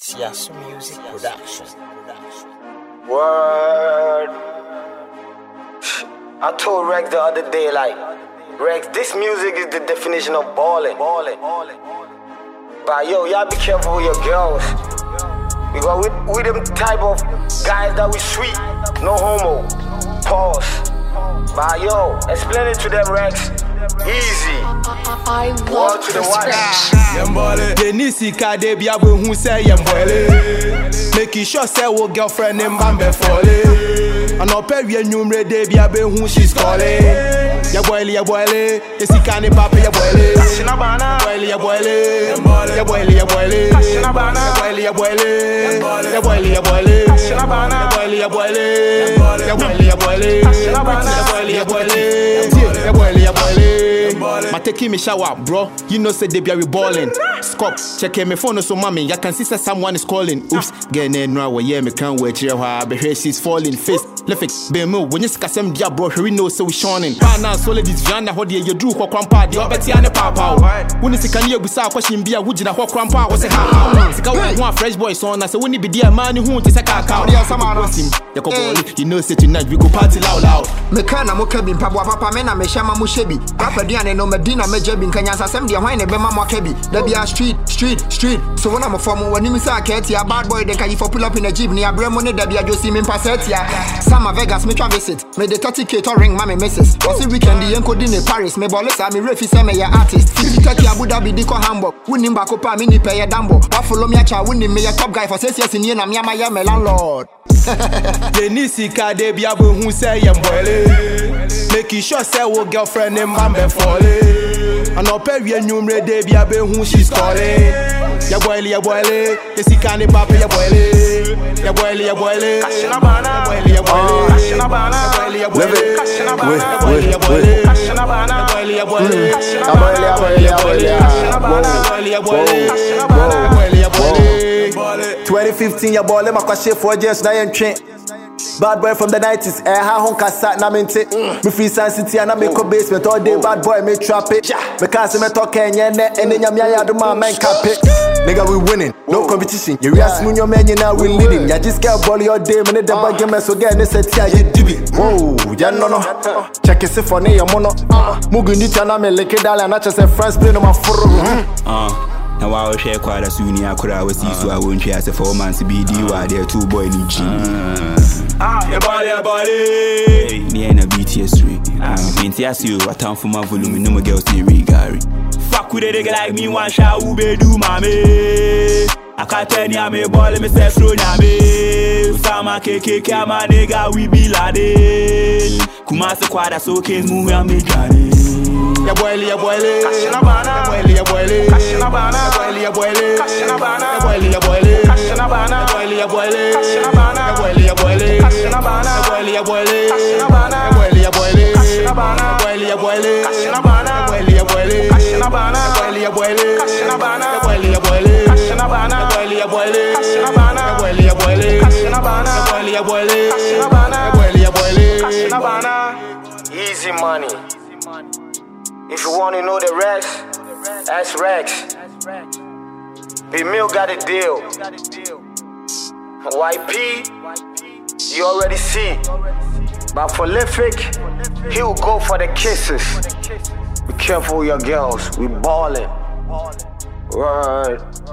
Siasu Music Production. Word. I told Rex the other day, like, Rex, this music is the definition of ballin'. But yo, y'all be careful with your girls. Because we them type of guys that we sweet, no homo. Pause. But yo, explain it to them, Rex. Easy. I love to the white. Yambole, Denisi Kade Biabu who say Yambole. Making sure say what girlfriend in Bambe Folly. And up every number de Biabe who she's calling. Yaboile, Esikane Papa Yaboile. Shinabana, Yaboile, Yaboile, Ma taking me shower, bro. You know say they be ballin'. Scop, checking my phone so mommy. I can see say someone is calling. Oops, getting no way, yeah, me can't wait here. I be here, she's falling face. Left it, be move. When you see some dia bro, we know so we shining. Now solid this Viana, how you do what grandpa, the Obeti and the papa. When you see can you be sa question be a wood in a what grandpa was a how. Sika one fresh boy son, I say when you be dear man who is a cacao. You know say tonight we go party loud. Me kana mo kabin pabwa papa me na me shama mo shebi. Papa diane no medina me jebi kanya sasem dia hwan ne be ma mo kebi. Da bia street. So when I'm a form when you say a bad boy they can you for pull up in a jeep near Bremo ne da bia jo see me passet ya. Sama Vegas me try visit. Me the 30k to ring mommy misses. Was it weekend the enko in Paris me bolesa me refi say me ya artist. 50 Abu Dhabi diko Hamburg. Winning back up me ni pay dambo. Wa follow me a cha winning me a top guy for 6 years in here na me ya me landlord. Denisi Kade Biabu who say Yambole. Making sure say what girlfriend in Bambe Folly. And up every number de Biabe who she's calling. Yaboile, Esikane Papa Yaboile. Yaboile. 2015 Yaboile makwashe 4 years na yentre. Bad boy from the 90s, ha honka sat na mente. Me free San City and I make a basement all day. Bad boy me trap it. Because me talk Kenya and then ya do my man cap it. Nigga we winning, no competition. You real smooth your man you now we leading. Ya just get ball your day, man the bag game so get this set ya you dibi. Whoa, ya no. Check it for ne your mono. Mugu ni chana me leke dala na just say France play no my furu. Now I will share quite a soon. I could always see so I won't share 4 months BD while they're 2 boy in G. Your body. Near a BTS ring. I'm you a town for my volume. No more girls in Rigari. Fuck with a nigga like me, one shot who be do mommy. I can't tell you I'm a ball, me say through me. Sama KK, my nigga, we be ladin. Kumasi quad, so kids move and me Johnny. Yaboile, Easy money. If you want to know the Rex, ask Rex. Big Mill got a deal. YP, you already see. But prolific, he'll go for the kisses. Be careful with your girls, we ballin'. Word.